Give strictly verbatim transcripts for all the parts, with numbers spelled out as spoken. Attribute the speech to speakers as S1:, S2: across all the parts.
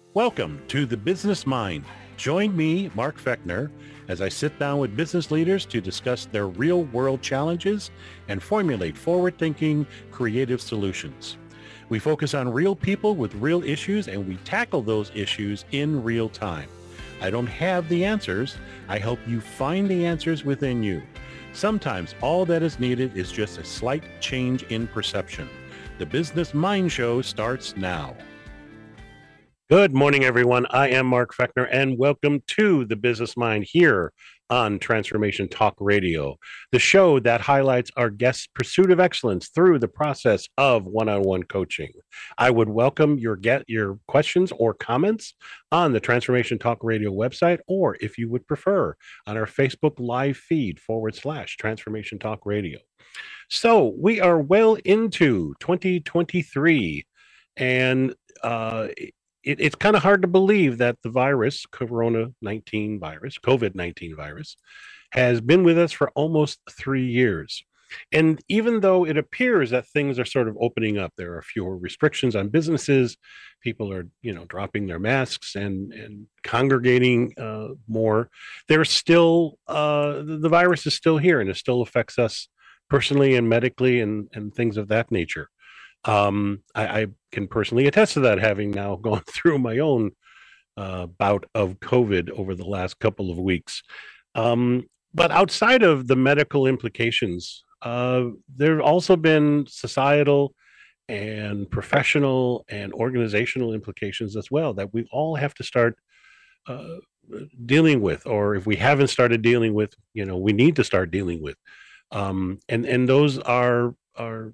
S1: Welcome to The Business Mind. Join me, Mark Fechner, as I sit down with business leaders to discuss their real-world challenges and formulate forward-thinking, creative solutions. We focus on real people with real issues, and we tackle those issues in real time. I don't have the answers. I help you find the answers within you. Sometimes all that is needed is just a slight change in perception. The Business Mind Show starts now. Good morning, everyone. I am Mark Fechner, and welcome to The Business Mind here on Transformation Talk Radio, the show that highlights our guests' pursuit of excellence through the process of one-on-one coaching. I would welcome your get your questions or comments on the Transformation Talk Radio website, or if you would prefer, on our Facebook live feed forward slash Transformation Talk Radio. So we are well into twenty twenty-three, and uh, It, it's kind of hard to believe that the virus, Corona nineteen virus, COVID nineteen virus, has been with us for almost three years. And even though it appears that things are sort of opening up, there are fewer restrictions on businesses, people are, you know, dropping their masks and, and congregating uh, more, there's still, uh, the, the virus is still here, and it still affects us personally and medically and, and things of that nature. Um, I, I can personally attest to that, having now gone through my own uh, bout of COVID over the last couple of weeks. Um, but outside of the medical implications, uh, there have also been societal and professional and organizational implications as well that we all have to start uh, dealing with, or if we haven't started dealing with, you know, we need to start dealing with. Um, and and those are are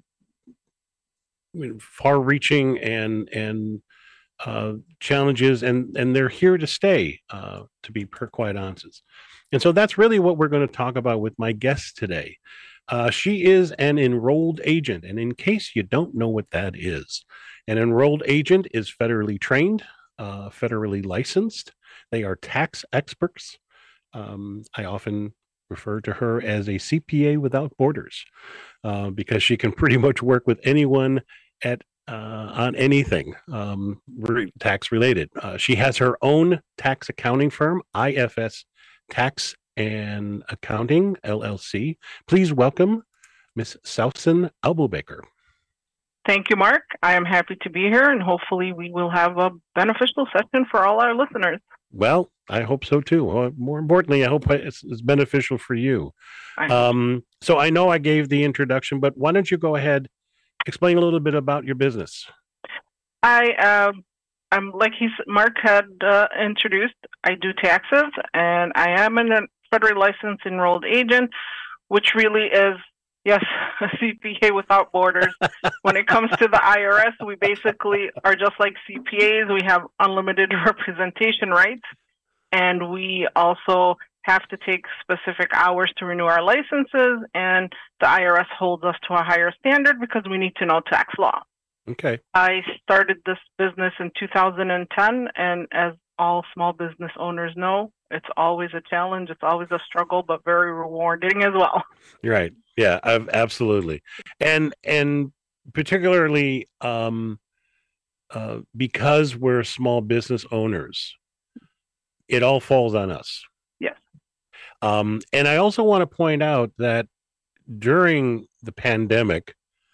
S1: far-reaching and and uh, challenges, and and they're here to stay, uh, to be per quite honest. And so that's really what we're going to talk about with my guest today. Uh, she is an enrolled agent, and in case you don't know what that is, an enrolled agent is federally trained, uh, federally licensed. They are tax experts. Um, I often refer to her as a C P A without borders, uh, because she can pretty much work with anyone at uh, on anything um, re- tax related. Uh, she has her own tax accounting firm, I F S Tax and Accounting L L C. Please welcome Miss Sousan Albobaker.
S2: Thank you, Mark. I am happy to be here, and hopefully we will have a beneficial session for all our listeners.
S1: Well, I hope so too. Uh, more importantly, I hope it's, it's beneficial for you. Um, so I know I gave the introduction, but why don't you go ahead, explain a little bit about your business.
S2: I, uh, I'm like he's Mark had uh, introduced. I do taxes, and I am a federally licensed enrolled agent, which really is, yes, a C P A without borders. When it comes to the I R S, we basically are just like C P As. We have unlimited representation rights, and we also have to take specific hours to renew our licenses, and the I R S holds us to a higher standard because we need to know tax law.
S1: Okay.
S2: I started this business in two thousand ten, and as all small business owners know, it's always a challenge. It's always a struggle, but very rewarding as well.
S1: Right. Yeah, I've, absolutely. And and particularly um, uh, because we're small business owners, it all falls on us.
S2: Yes.
S1: Um, and I also want to point out that during the pandemic,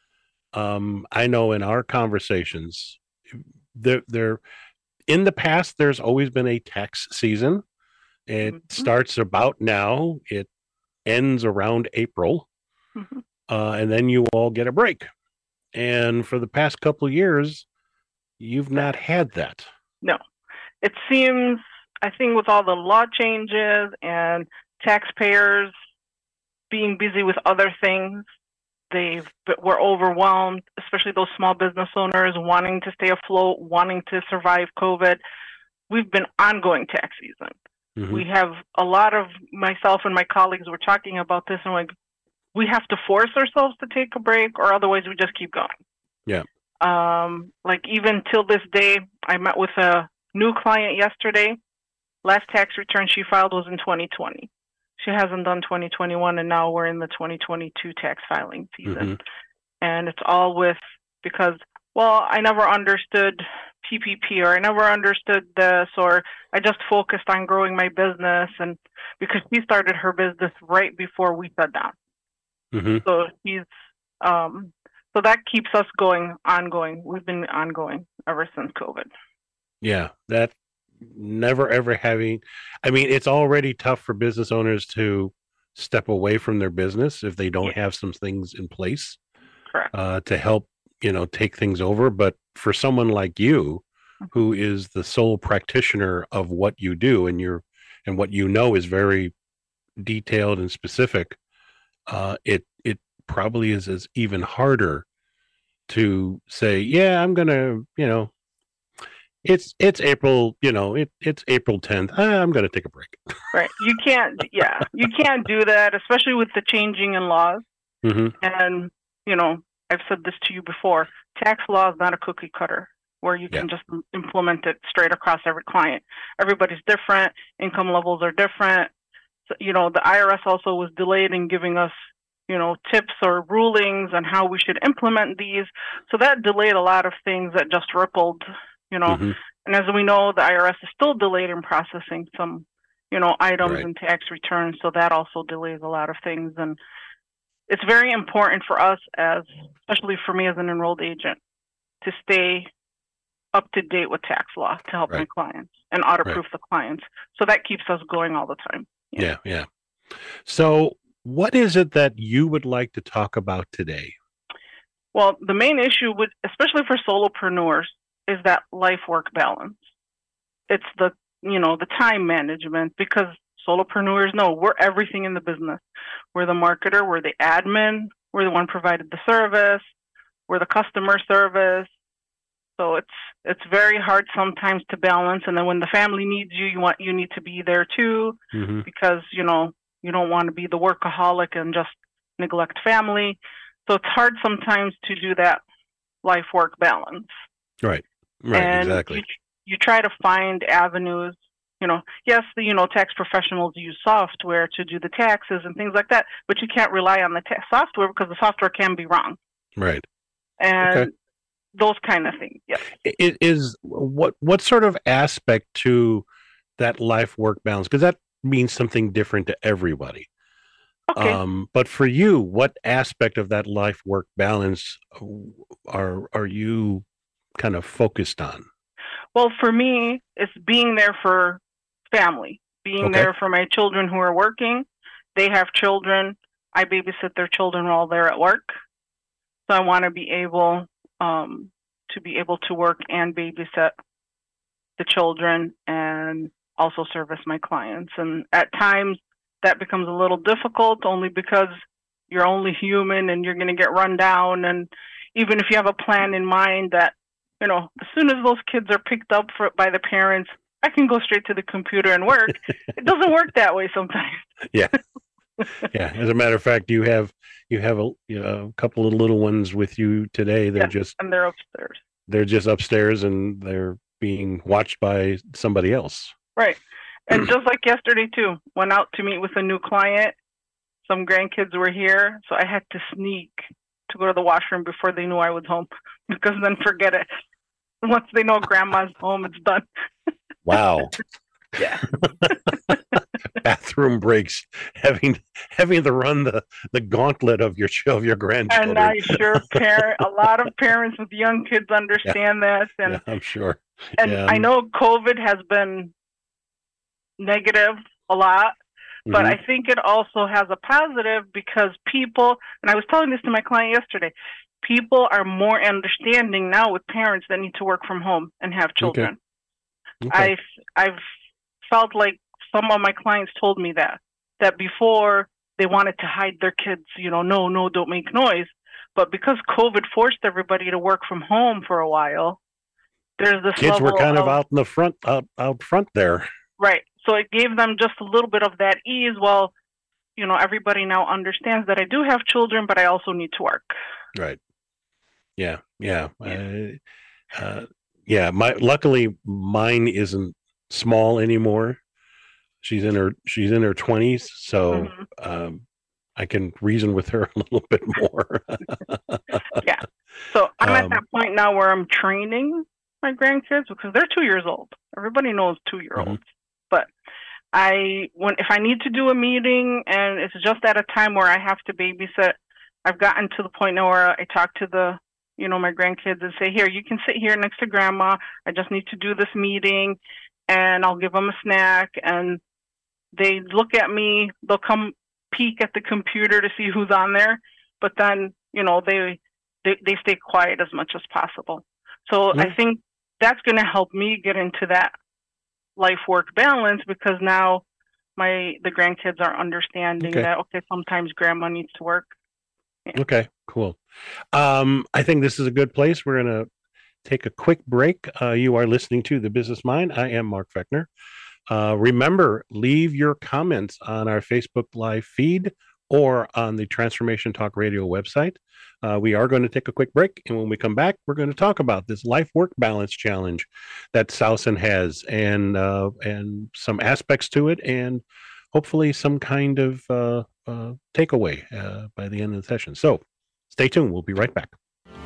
S1: um, I know in our conversations, there, there, in the past, there's always been a tax season. It mm-hmm. starts about now. It ends around April, mm-hmm. uh, and then you all get a break. And for the past couple of years, you've not had that.
S2: No, it seems. I think with all the law changes and taxpayers being busy with other things, they've were overwhelmed, especially those small business owners wanting to stay afloat, wanting to survive COVID. We've been ongoing tax season. Mm-hmm. We have a lot of, myself and my colleagues were talking about this, and like, we have to force ourselves to take a break, or otherwise we just keep going.
S1: Yeah.
S2: Um, like even till this day, I met with a new client yesterday. Last tax return she filed was in twenty twenty. She hasn't done twenty twenty-one, and now we're in the twenty twenty-two tax filing season. Mm-hmm. And it's all with, because well, I never understood P P P, or I never understood this, or I just focused on growing my business. And because she started her business right before we shut down.
S1: Mm-hmm.
S2: So he's, um, so that keeps us going, ongoing. We've been ongoing ever since COVID.
S1: Yeah, that never ever having, I mean, it's already tough for business owners to step away from their business if they don't
S2: Yeah,
S1: have some things in place
S2: correct.
S1: uh, to help, you know, take things over. But for someone like you,
S2: Mhm.
S1: who is the sole practitioner of what you do, and you're, and what you know is very detailed and specific, uh, it it probably is is even harder to say, yeah, I'm gonna, you know, it's it's April, you know, it it's April tenth. I'm gonna take a break.
S2: Right. You can't, yeah, you can't do that, especially with the changing in laws.
S1: Mm-hmm.
S2: And, you know, I've said this to you before, tax law is not a cookie cutter where you
S1: Yeah.
S2: can just implement it straight across every client. Everybody's different. Income levels are different. So, you know, the I R S also was delayed in giving us, you know, tips or rulings on how we should implement these. So that delayed a lot of things that just rippled, you know.
S1: Mm-hmm.
S2: And as we know, the I R S is still delayed in processing some, you know, items
S1: Right.
S2: and tax returns. So that also delays a lot of things. And it's very important for us, as especially for me as an enrolled agent, to stay up to date with tax law to help my
S1: Right.
S2: clients and audit
S1: Right.
S2: proof the clients. So that keeps us going all the time. Yeah.
S1: Yeah. Yeah. So, what is it that you would like to talk about today?
S2: Well, the main issue with, especially for solopreneurs, is that life work balance. It's the, you know, the time management, because solopreneurs know we're everything in the business. We're the marketer, we're the admin, we're the one provided the service, we're the customer service. So it's it's very hard sometimes to balance. And then when the family needs you, you want you need to be there too,
S1: Mm-hmm.
S2: because you know you don't want to be the workaholic and just neglect family. So it's hard sometimes to do that life work balance.
S1: Right. Right.
S2: And you
S1: Exactly.
S2: you try to find avenues. You know, yes, the you know tax professionals use software to do the taxes and things like that, but you can't rely on the ta- software because the software can be wrong,
S1: Right. Okay.
S2: and those kind of things. Yes.
S1: It is what what sort of aspect to that life work balance? Because that means something different to everybody.
S2: Okay.
S1: Um, but for you, what aspect of that life work balance are are you kind of focused on?
S2: Well, for me, it's being there for family, being
S1: Okay.
S2: there for my children who are working. They have children. I babysit their children while they're at work. So I want to be able um, to be able to work and babysit the children and also service my clients. And at times that becomes a little difficult, only because you're only human and you're going to get run down. And even if you have a plan in mind that, you know, as soon as those kids are picked up for, by the parents, I can go straight to the computer and work. It doesn't work that way sometimes.
S1: Yeah. Yeah. As a matter of fact, you have you have a, you know, a couple of little ones with you today. They're
S2: Yeah,
S1: just
S2: and they're upstairs.
S1: they're just upstairs and they're being watched by somebody else.
S2: Right. And just like yesterday too, went out to meet with a new client. Some grandkids were here, so I had to sneak to go to the washroom before they knew I was home, because then forget it. Once they know grandma's home, it's done.
S1: Wow.
S2: Yeah.
S1: Bathroom breaks, having having to run the the gauntlet of your of your grandchildren.
S2: And I sure parent a lot of parents with young kids understand yeah. that. And
S1: yeah, I'm sure.
S2: And
S1: yeah.
S2: I know COVID has been negative a lot, but mm-hmm. I think it also has a positive, because people, and I was telling this to my client yesterday, people are more understanding now with parents that need to work from home and have children. Okay. Okay. I've, I've felt like some of my clients told me that, that before they wanted to hide their kids, you know, no, no, don't make noise. But because COVID forced everybody to work from home for a while, there's this
S1: kids were kind of, of out in the front, out, out front there.
S2: Right. So it gave them just a little bit of that ease. Well, you know, everybody now understands that I do have children, but I also need to work.
S1: Right. Yeah. Yeah. Yeah. Uh, uh, yeah. My, luckily mine isn't small anymore. She's in her, she's in her twenties. So, mm-hmm. um, I can reason with her a little bit more.
S2: Yeah. So I'm at
S1: Um,
S2: that point now where I'm training my grandkids because they're two years old. Everybody knows two-year-olds.
S1: mhm.
S2: But I, when if I need to do a meeting and it's just at a time where I have to babysit, I've gotten to the point now where I talk to the, you know, my grandkids and say, here, you can sit here next to grandma. I just need to do this meeting, and I'll give them a snack. And they look at me. They'll come peek at the computer to see who's on there, but then, you know, they they, they stay quiet as much as possible. So
S1: Yeah.
S2: I think that's going to help me get into that life work balance because now my the grandkids are understanding
S1: Okay.
S2: that okay, sometimes grandma needs to work. Yeah.
S1: Okay, cool. Um, I think this is a good place. We're going to take a quick break. Uh, you are listening to The Business Mind. I am Mark Fechner. Uh, remember, leave your comments on our Facebook Live feed or on the Transformation Talk Radio website. Uh, we are going to take a quick break, and when we come back, we're going to talk about this life-work balance challenge that Sausen has, and uh, and some aspects to it, and hopefully some kind of uh, uh, takeaway uh, by the end of the session. So, stay tuned. We'll be right back.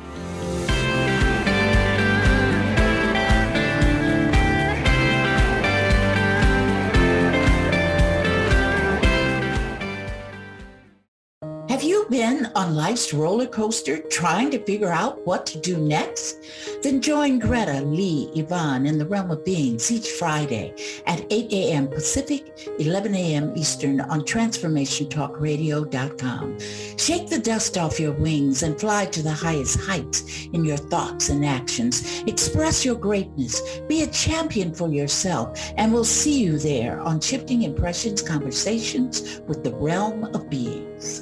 S3: Have you been on life's roller coaster trying to figure out what to do next? Then join Greta, Lee, Yvonne, and the Realm of Beings each Friday at eight a.m. Pacific, eleven a.m. Eastern on transformation talk radio dot com. Shake the dust off your wings and fly to the highest heights in your thoughts and actions. Express your greatness. Be a champion for yourself, and we'll see you there on Shifting Impressions Conversations with the Realm of Beings.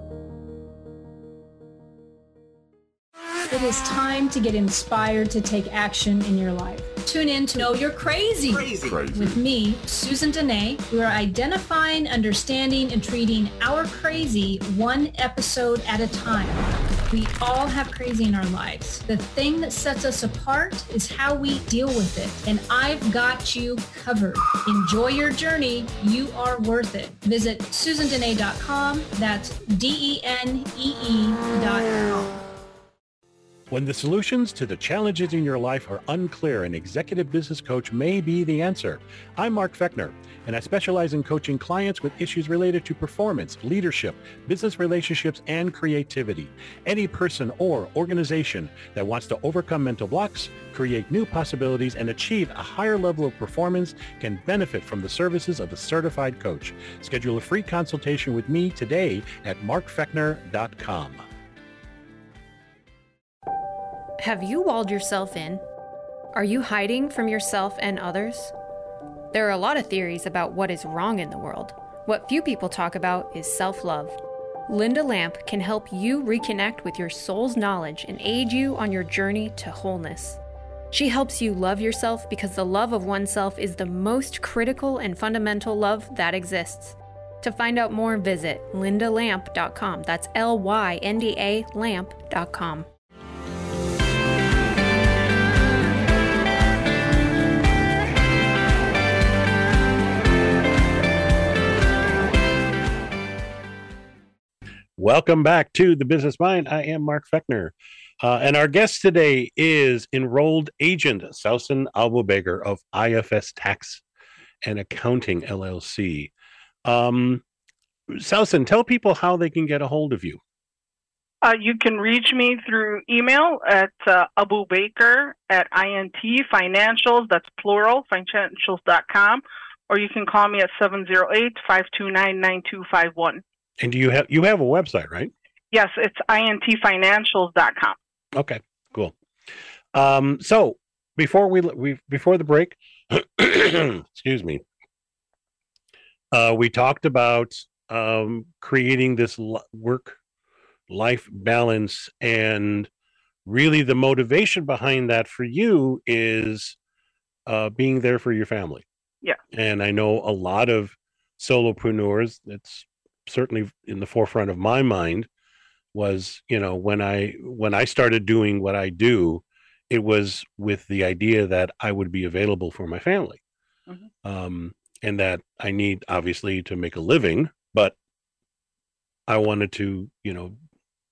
S4: It is time to get inspired to take action in your life. Tune in to Know You're Crazy,
S5: Crazy. Crazy.
S4: with me, Susan Dene. We are identifying, understanding, and treating our crazy one episode at a time. We all have crazy in our lives. The thing that sets us apart is how we deal with it. And I've got you covered. Enjoy your journey. You are worth it. Visit susan dene dot com. That's D E N E E dot com.
S1: When the solutions to the challenges in your life are unclear, an executive business coach may be the answer. I'm Mark Fechner, and I specialize in coaching clients with issues related to performance, leadership, business relationships, and creativity. Any person or organization that wants to overcome mental blocks, create new possibilities, and achieve a higher level of performance can benefit from the services of a certified coach. Schedule a free consultation with me today at mark fechner dot com.
S6: Have you walled yourself in? Are you hiding from yourself and others? There are a lot of theories about what is wrong in the world. What few people talk about is self-love. Linda Lamp can help you reconnect with your soul's knowledge and aid you on your journey to wholeness. She helps you love yourself because the love of oneself is the most critical and fundamental love that exists. To find out more, visit lynda lamp dot com. That's L Y N D A lamp dot com.
S1: Welcome back to The Business Mind. I am Mark Fechner. Uh, and our guest today is enrolled agent Sausen Albubeger of I F S Tax and Accounting, L L C. Um, Sausen, tell people how they can get a hold of you.
S2: Uh, you can reach me through email at uh, abubaker at int financials, that's plural, financials dot com, or you can call me at seven zero eight, five two nine, nine two five one.
S1: And do you have you have a website, right?
S2: Yes, it's int financials dot com.
S1: Okay, cool. Um, so before we we before the break, excuse me, uh, we talked about um, creating this work life balance, and really the motivation behind that for you is uh, being there for your family.
S2: Yeah,
S1: and I know a lot of solopreneurs. That's certainly in the forefront of my mind. Was, you know, when I when I started doing what I do, it was with the idea that I would be available for my family, mm-hmm. um, and that I need obviously to make a living, but I wanted to, you know,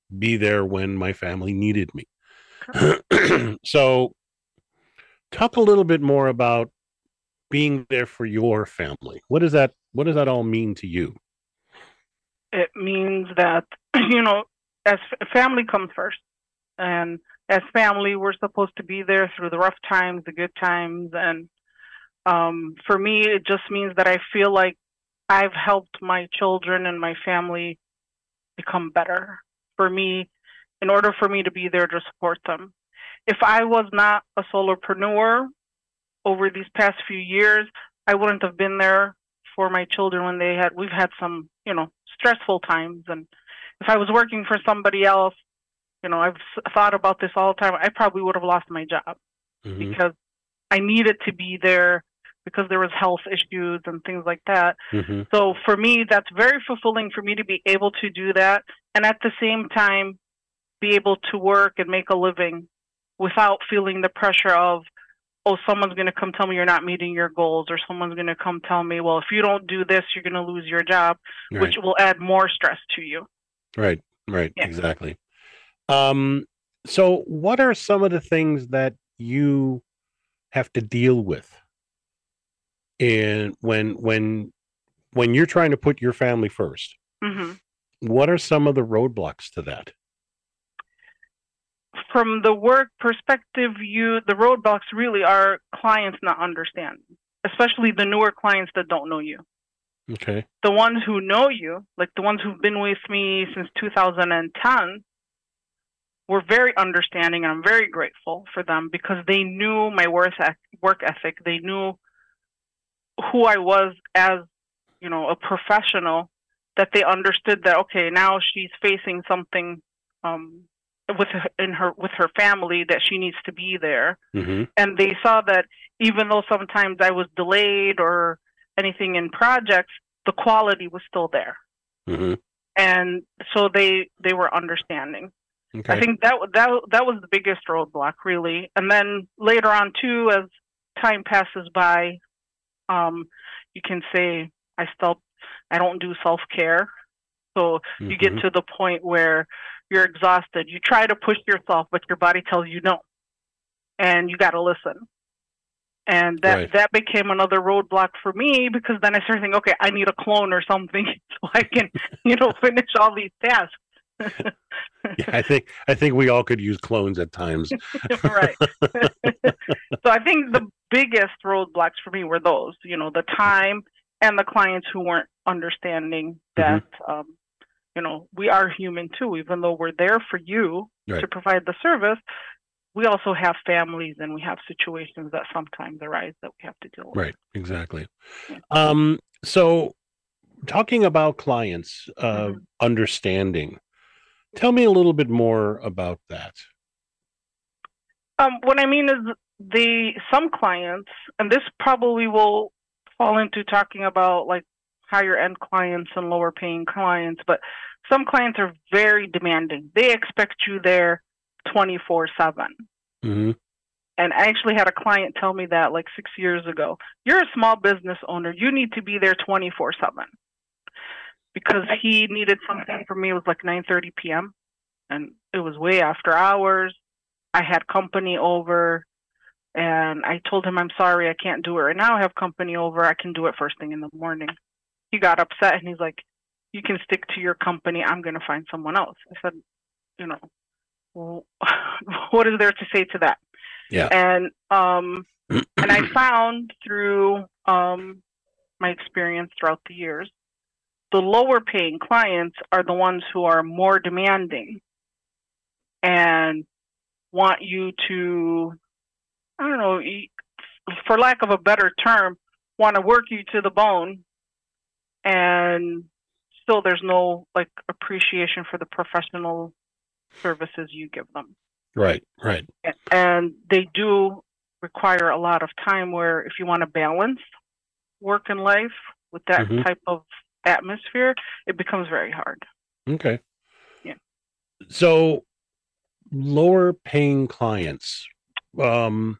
S1: be there when my family needed me.
S2: Correct.
S1: So talk a little bit more about being there for your family. What does that what does that all mean to you?
S2: It means that, you know, as family comes first. And as family, we're supposed to be there through the rough times, the good times. And um, for me, it just means that I feel like I've helped my children and my family become better. For me, in order for me to be there to support them. If I was not a solopreneur over these past few years, I wouldn't have been there for my children when they had, we've had some, you know, stressful times. And if I was working for somebody else, you know, I've thought about this all the time, I probably would have lost my job mm-hmm. because I needed to be there because there was health issues and things like that. Mm-hmm. So for me, that's very fulfilling for me to be able to do that. And at the same time, be able to work and make a living without feeling the pressure of, oh, someone's going to come tell me you're not meeting your goals, or someone's going to come tell me, well, if you don't do this, you're going to lose your job, right. which will add more stress to you.
S1: Right, right, yeah. Exactly. Um, so what are some of the things that you have to deal with in when when when you're trying to put your family first? Mm-hmm. What are some of the roadblocks to that?
S2: From the work perspective, you the roadblocks really are clients not understanding, especially the newer clients that don't know you.
S1: Okay.
S2: The ones who know you, like the ones who've been with me since two thousand ten, were very understanding, and I'm very grateful for them because they knew my work work ethic. They knew who I was as, you know, a professional, that they understood that, okay, now she's facing something um, with her, in her with her family, that she needs to be there. Mm-hmm. And they saw that even though sometimes I was delayed or anything in projects, the quality was still there. Mm-hmm. And so they they were understanding. Okay. I think that that that was the biggest roadblock, really. And then later on, too, as time passes by, um, you can say I still I don't do self-care. So mm-hmm. you get to the point where you're exhausted. You try to push yourself, but your body tells you no, and you got to listen. And that right. that became another roadblock for me, because then I started thinking, okay, I need a clone or something so I can, you know, finish all these tasks.
S1: Yeah, I think I think we all could use clones at times.
S2: Right. So I think the biggest roadblocks for me were those, you know, the time and the clients who weren't understanding that, mm-hmm. um, you know, we are human too. Even though we're there for you right. to provide the service, we also have families and we have situations that sometimes arise that we have to deal with.
S1: Right. Exactly. Yeah. Um, so talking about clients, uh, mm-hmm. understanding, tell me a little bit more about that.
S2: Um, what I mean is the some clients, and this probably will fall into talking about like higher end clients and lower paying clients, but some clients are very demanding. They expect you there twenty-four seven. Mm-hmm. And I actually had a client tell me that like six years ago. You're a small business owner. You need to be there twenty-four seven. Because he needed something from me. It was like nine thirty p.m. and it was way after hours. I had company over, and I told him, I'm sorry, I can't do it right now. I have company over. I can do it first thing in the morning. He got upset, and he's like, you can stick to your company. I'm going to find someone else. I said, you know, well, what is there to say to that?
S1: Yeah.
S2: And um, and I found through um, my experience throughout the years, the lower paying clients are the ones who are more demanding and want you to, I don't know, for lack of a better term, want to work you to the bone, and still there's no like appreciation for the professional services you give them.
S1: Right, right.
S2: And they do require a lot of time, where if you want to balance work and life with that mm-hmm. type of atmosphere, it becomes very hard.
S1: Okay.
S2: Yeah.
S1: So lower paying clients, um,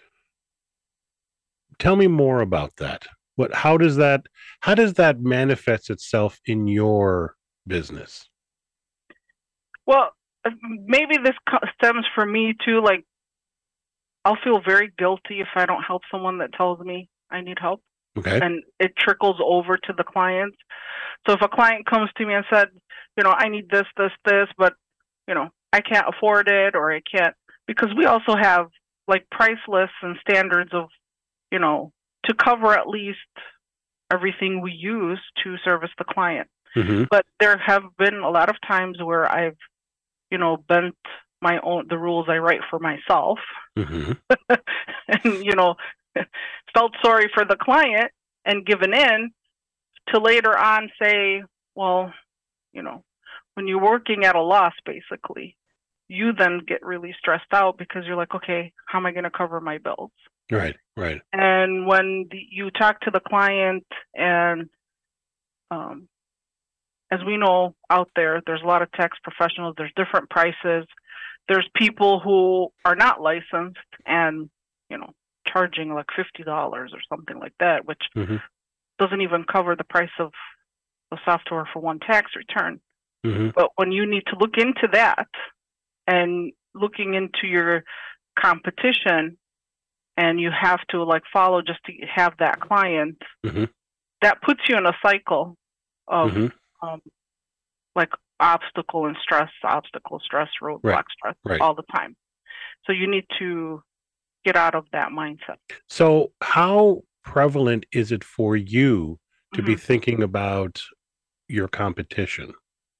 S1: tell me more about that. What, how does that, how does that manifest itself in your business?
S2: Well, maybe this co- stems from me too. Like, I'll feel very guilty if I don't help someone that tells me I need help.
S1: Okay.
S2: And it trickles over to the clients. So if a client comes to me and said, you know, I need this, this, this, but, you know, I can't afford it, or I can't, because we also have like price lists and standards of, you know, to cover at least everything we use to service the client.
S1: Mm-hmm.
S2: But there have been a lot of times where I've, you know, bent my own, the rules I write for myself,
S1: Mm-hmm.
S2: and, you know, felt sorry for the client and given in, to later on say, well, you know, when you're working at a loss, basically, you then get really stressed out because you're like, okay, how am I going to cover my bills?
S1: Right, right.
S2: And when the, you talk to the client, and um, as we know out there, there's a lot of tax professionals, there's different prices. There's people who are not licensed and, you know, charging like fifty dollars or something like that, which
S1: Mm-hmm.
S2: doesn't even cover the price of the software for one tax return.
S1: Mm-hmm.
S2: But when you need to look into that and looking into your competition, and you have to like follow just to have that client,
S1: Mm-hmm.
S2: that puts you in a cycle of
S1: Mm-hmm.
S2: um, like obstacle and stress, obstacle, stress, roadblock,
S1: Right,
S2: stress
S1: right.
S2: all the time. So you need to get out of that mindset.
S1: So how prevalent is it for you to be
S2: Mhm.
S1: thinking about your competition?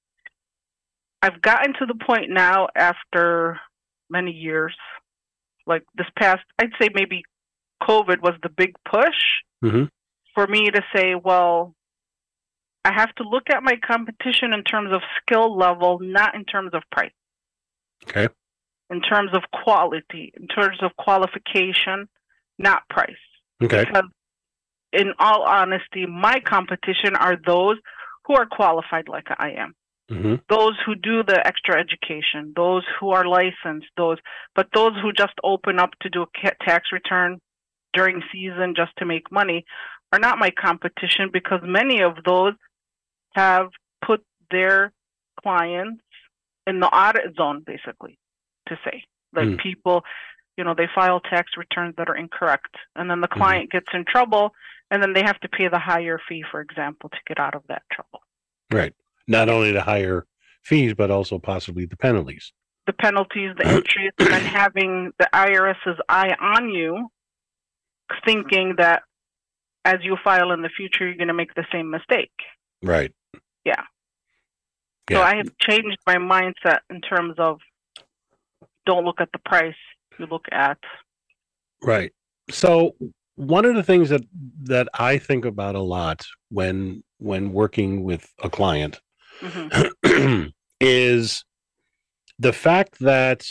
S2: I've gotten to the point now after many years, like this past, I'd say maybe COVID was the big push
S1: Mm-hmm.
S2: for me to say, well, I have to look at my competition in terms of skill level, not in terms of price,
S1: Okay.
S2: in terms of quality, in terms of qualification, not price.
S1: Okay.
S2: Because in all honesty, my competition are those who are qualified like I am.
S1: Mm-hmm.
S2: Those who do the extra education, those who are licensed, those, but those who just open up to do a ca- tax return during season just to make money are not my competition, because many of those have put their clients in the audit zone, basically, to say. Like
S1: Mm.
S2: people, you know, they file tax returns that are incorrect, and then the client gets in trouble, and then they have to pay the higher fee, for example, to get out of that trouble.
S1: Right. Not only the higher fees, but also possibly the penalties.
S2: The penalties, the interest, and then having the IRS's eye on you, thinking that as you file in the future, you're going to make the same mistake.
S1: Right.
S2: Yeah.
S1: Yeah.
S2: So I have changed my mindset in terms of don't look at the price, you look at.
S1: Right. So one of the things that that I think about a lot when when working with a client
S2: hmm
S1: is the fact that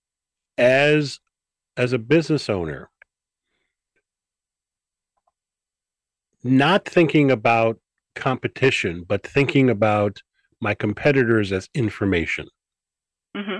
S1: as as a business owner, not thinking about competition, but thinking about my competitors as information.
S2: hmm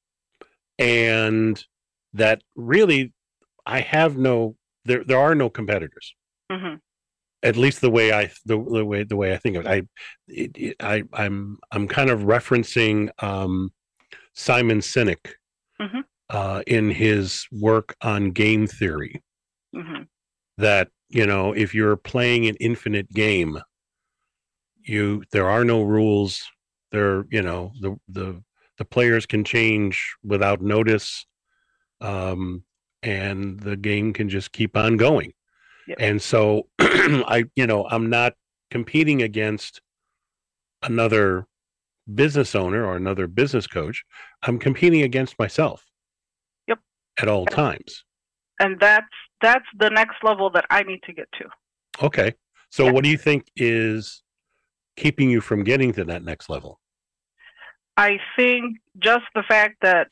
S1: And that really I have no there there are no competitors.
S2: hmm
S1: At least the way I the, the way the way I think of it. I it, it, I I'm I'm kind of referencing um, Simon Sinek
S2: hmm
S1: uh, in his work on game theory,
S2: hmm
S1: that you know if you're playing an infinite game, you there are no rules. There you know the the the players can change without notice, um, and the game can just keep on going.
S2: Yep.
S1: And so I, you know, I'm not competing against another business owner or another business coach. I'm competing against myself.
S2: Yep.
S1: At all times.
S2: And that's that's the next level that I need to get to.
S1: Okay. So
S2: Yeah.
S1: what do you think is keeping you from getting to that next level?
S2: I think just the fact that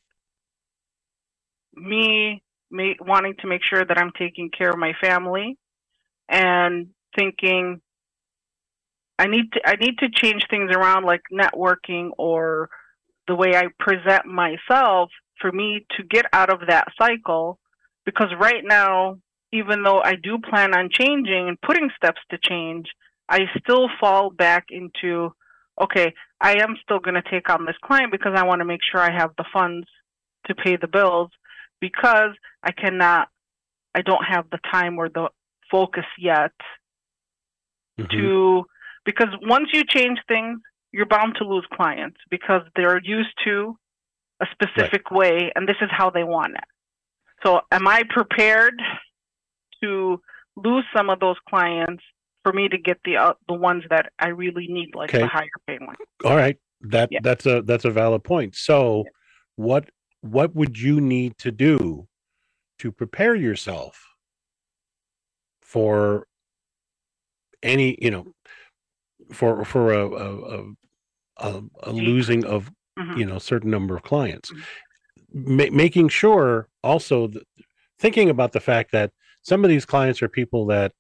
S2: me, me wanting to make sure that I'm taking care of my family, and thinking I need to I need to change things around, like networking or the way I present myself, for me to get out of that cycle. Because right now, even though I do plan on changing and putting steps to change, I still fall back into, okay, I am still going to take on this client because I want to make sure I have the funds to pay the bills, because I cannot, I don't have the time or the focus yet mm-hmm. to, because once you change things, you're bound to lose clients because they're used to a specific right. way, and this is how they want it. So am I prepared to lose some of those clients for me to get the uh, the ones that I really need, like okay. the higher paying ones?
S1: All right, that yeah. that's a that's a valid point. So, yeah. what what would you need to do to prepare yourself for any, you know, for for a a, a, a losing of mm-hmm. you know certain number of clients, mm-hmm. Ma- making sure also that, thinking about the fact that some of these clients are people that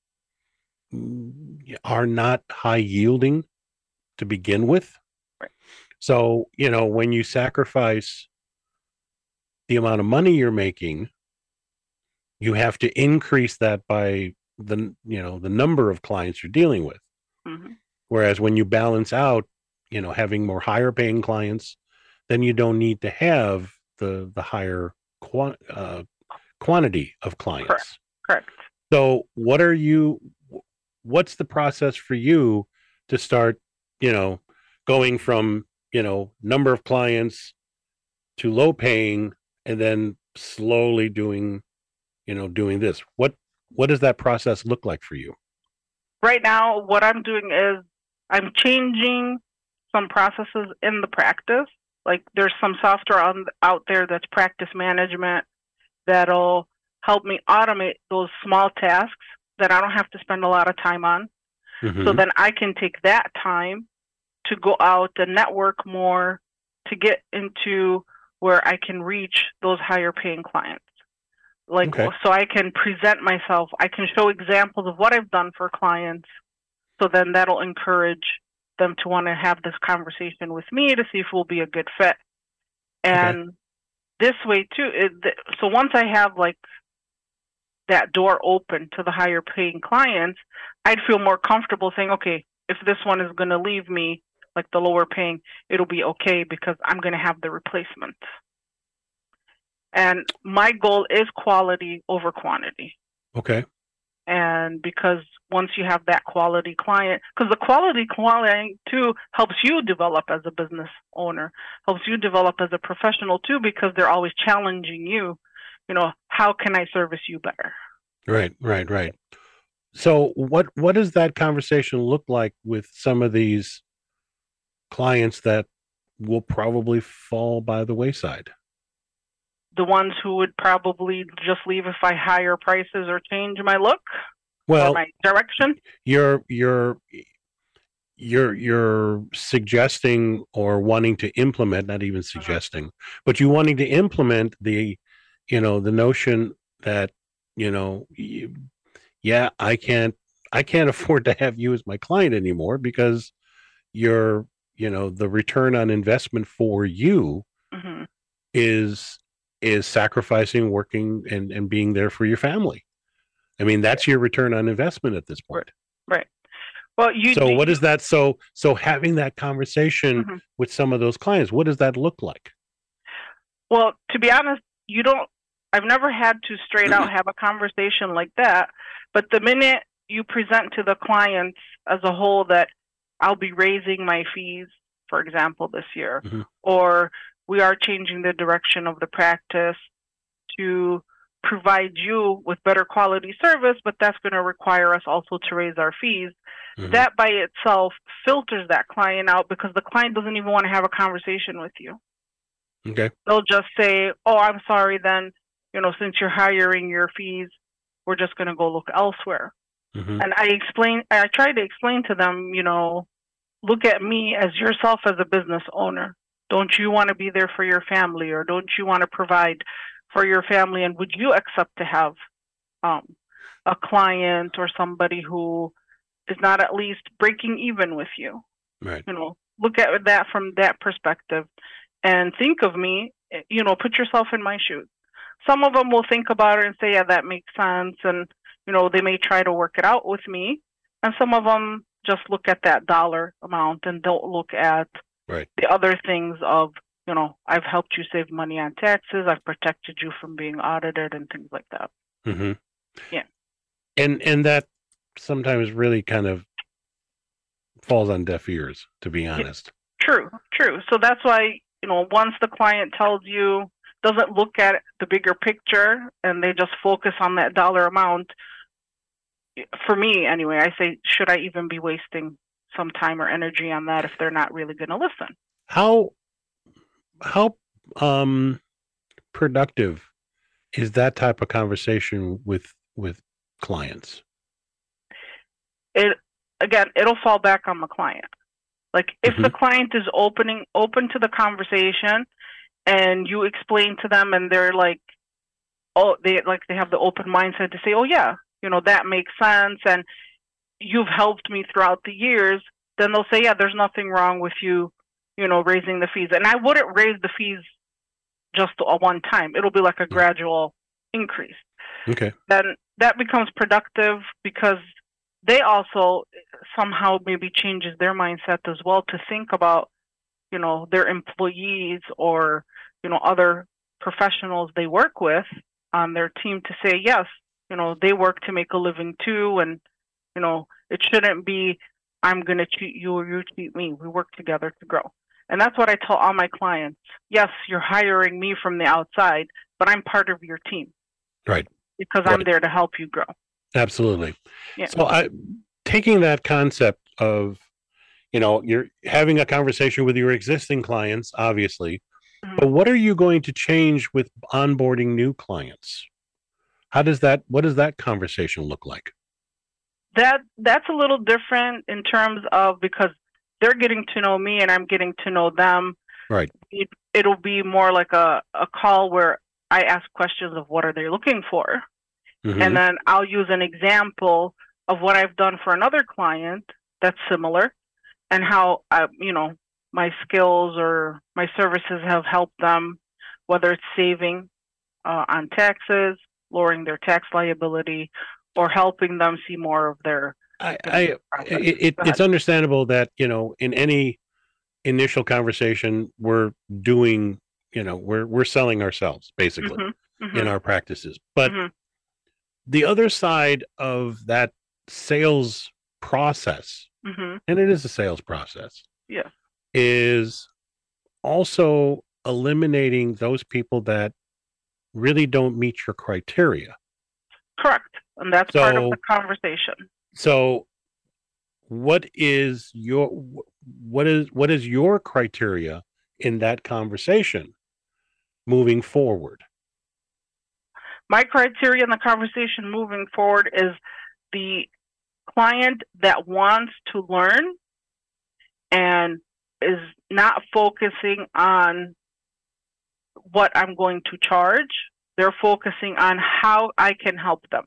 S1: are not high yielding to begin with.
S2: Right.
S1: So, you know, when you sacrifice the amount of money you're making, you have to increase that by the, you know, the number of clients you're dealing with.
S2: Mm-hmm.
S1: Whereas when you balance out, you know, having more higher paying clients, then you don't need to have the, the higher qua- uh, quantity of clients.
S2: Correct. Correct.
S1: So what are you, what's the process for you to start, you know, going from, you know, number of clients to low paying and then slowly doing, you know, doing this? What, what does that process look like for you?
S2: Right now, what I'm doing is I'm changing some processes in the practice. Like there's some software on, out there that's practice management that'll help me automate those small tasks that I don't have to spend a lot of time on.
S1: Mm-hmm.
S2: So then I can take that time to go out and network more to get into where I can reach those higher paying clients. Like, okay. So I can present myself, I can show examples of what I've done for clients. So then that'll encourage them to want to have this conversation with me to see if we'll be a good fit. And okay. this way too, it, so once I have like that door open to the higher paying clients, I'd feel more comfortable saying, okay, if this one is going to leave me, like the lower paying, it'll be okay because I'm going to have the replacement. And my goal is quality over quantity.
S1: Okay.
S2: And because once you have that quality client, because the quality client too helps you develop as a business owner, helps you develop as a professional too, because they're always challenging you. You know, how can I service you better?
S1: Right, right, right. So what, what does that conversation look like with some of these clients that will probably fall by the wayside?
S2: The ones who would probably just leave if I higher prices or change my look
S1: well,
S2: or my direction?
S1: You're, you're, you're, you're suggesting or wanting to implement, not even suggesting, uh-huh. but you wanting to implement the, you know, the notion that, you know, you, yeah, I can't, I can't afford to have you as my client anymore because you're, you know, the return on investment for you
S2: mm-hmm.
S1: is, is sacrificing working and, and being there for your family. I mean, that's your return on investment at this point.
S2: Right. Well, you,
S1: so
S2: you,
S1: what is that? So, so having that conversation mm-hmm. with some of those clients, what does that look like?
S2: Well, to be honest, you don't, I've never had to straight out have a conversation like that. But the minute you present to the clients as a whole that I'll be raising my fees, for example, this year,
S1: mm-hmm.
S2: or we are changing the direction of the practice to provide you with better quality service, but that's going to require us also to raise our fees. Mm-hmm. That by itself filters that client out because the client doesn't even want to have a conversation with you.
S1: Okay.
S2: They'll just say, oh, I'm sorry, then, you know, since you're hiring your fees, we're just going to go look elsewhere.
S1: Mm-hmm.
S2: And I explain, I try to explain to them, you know, look at me as yourself as a business owner. Don't you want to be there for your family, or don't you want to provide for your family? And would you accept to have um, a client or somebody who is not at least breaking even with you?
S1: Right.
S2: You know, look at that from that perspective and think of me, you know, put yourself in my shoes. Some of them will think about it and say, yeah, that makes sense. And, you know, they may try to work it out with me. And some of them just look at that dollar amount and don't look at
S1: right.
S2: the other things of, you know, I've helped you save money on taxes, I've protected you from being audited and things like that.
S1: Mm-hmm.
S2: Yeah.
S1: And and that sometimes really kind of falls on deaf ears, to be honest.
S2: True, true. So that's why, you know, once the client tells you, doesn't look at the bigger picture and they just focus on that dollar amount, for me anyway, I say, should I even be wasting some time or energy on that if they're not really going to listen?
S1: How how um productive is that type of conversation with with clients?
S2: It again, it'll fall back on the client. Like if
S1: Mm-hmm.
S2: the client is opening open to the conversation and you explain to them and they're like, oh, they like they have the open mindset to say, oh yeah, you know, that makes sense and you've helped me throughout the years, then they'll say, yeah, there's nothing wrong with you, you know, raising the fees. And I wouldn't raise the fees just a one time. It'll be like a gradual increase.
S1: Okay.
S2: Then that becomes productive because they also somehow maybe changes their mindset as well to think about, you know, their employees or, you know, other professionals they work with on their team to say, yes, you know, they work to make a living too. And, you know, it shouldn't be, I'm going to cheat you or you cheat me. We work together to grow. And that's what I tell all my clients. Yes, you're hiring me from the outside, but I'm part of your team.
S1: Right.
S2: Because
S1: right.
S2: I'm there to help you grow.
S1: Absolutely.
S2: Yeah.
S1: So I, taking that concept of, you know, you're having a conversation with your existing clients, obviously, mm-hmm. but what are you going to change with onboarding new clients? How does that, what does that conversation look like?
S2: That that's a little different in terms of because they're getting to know me and I'm getting to know them.
S1: Right.
S2: It, it'll be more like a, a call where I ask questions of what are they looking for. Mm-hmm. And then I'll use an example of what I've done for another client that's similar and how, I, you know, my skills or my services have helped them, whether it's saving uh, on taxes, lowering their tax liability, or helping them see more of their.
S1: I, I it, it, it's understandable that, you know, in any initial conversation, we're doing, you know, we're we're selling ourselves basically mm-hmm. Mm-hmm. in our practices, but. Mm-hmm. The other side of that sales process, mm-hmm. and it is a sales process,
S2: yeah,
S1: is also eliminating those people that really don't meet your criteria.
S2: Correct. And that's so, part of the conversation.
S1: So what is your what is what is your criteria in that conversation moving forward?
S2: My criteria in the conversation moving forward is the client that wants to learn and is not focusing on what I'm going to charge. They're focusing on how I can help them.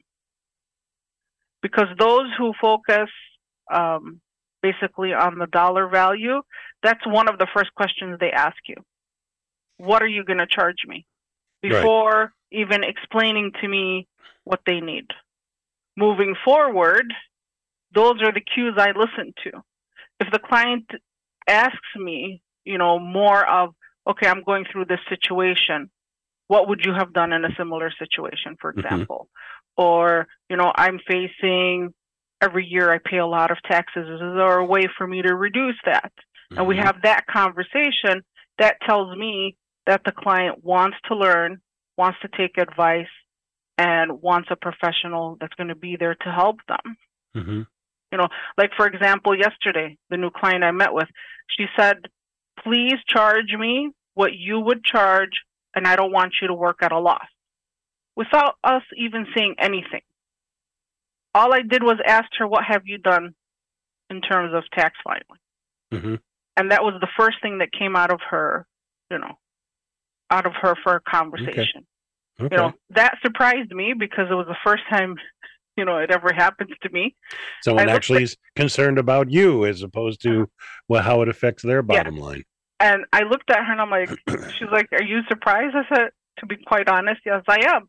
S2: Because those who focus um, basically on the dollar value, that's one of the first questions they ask you. What are you going to charge me? Before right. even explaining to me what they need. Moving forward, those are the cues I listen to. If the client asks me, you know, more of, okay, I'm going through this situation, what would you have done in a similar situation, for example? Mm-hmm. Or, you know, I'm facing, every year I pay a lot of taxes. Is there a way for me to reduce that? Mm-hmm. And we have that conversation. That tells me that the client wants to learn, wants to take advice, and wants a professional that's going to be there to help them.
S1: Mm-hmm.
S2: You know, like for example, yesterday, the new client I met with, she said, please charge me what you would charge, and I don't want you to work at a loss. Without us even saying anything. All I did was ask her, what have you done in terms of tax filing?
S1: Mm-hmm.
S2: And that was the first thing that came out of her, you know, out of her for a conversation.
S1: Okay. Okay.
S2: You know, that surprised me because it was the first time, you know, it ever happens to me.
S1: Someone actually like, is concerned about you as opposed to well, how it affects their bottom
S2: yeah.
S1: line.
S2: And I looked at her and I'm like, she's like, are you surprised? I said, to be quite honest, yes, I am.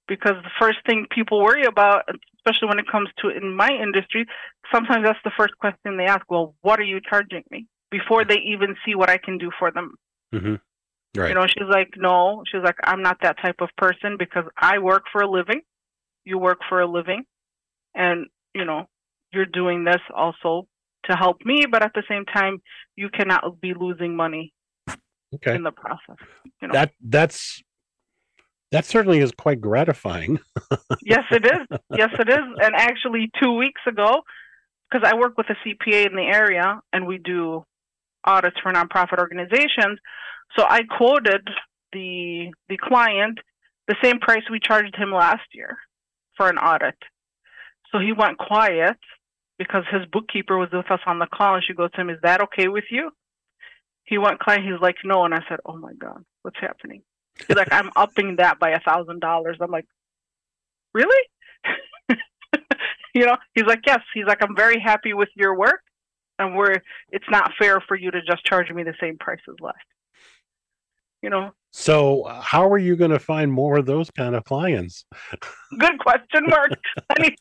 S2: because the first thing people worry about, especially when it comes to in my industry, sometimes that's the first question they ask. Well, what are you charging me? Before they even see what I can do for them.
S1: Mm-hmm. Right.
S2: You know, she's like, no, she's like, I'm not that type of person because I work for a living. You work for a living. And, you know, you're doing this also to help me, but at the same time, you cannot be losing money
S1: okay.
S2: in the process. You know?
S1: That that's that certainly is quite gratifying.
S2: Yes, it is. Yes, it is. And actually, two weeks ago, because I work with a C P A in the area, and we do audits for nonprofit organizations, so I quoted the the client the same price we charged him last year for an audit. So he went quiet because his bookkeeper was with us on the call, and she goes to him, "Is that okay with you?" He went quiet. He's like, "No." And I said, "Oh my God, what's happening?" He's like, "I'm upping that by a thousand dollars." I'm like, "Really?" You know, he's like, "Yes." He's like, "I'm very happy with your work, and we're it's not fair for you to just charge me the same price as last." You know.
S1: So, how are you going to find more of those kind of clients?
S2: Good question, Mark. I mean,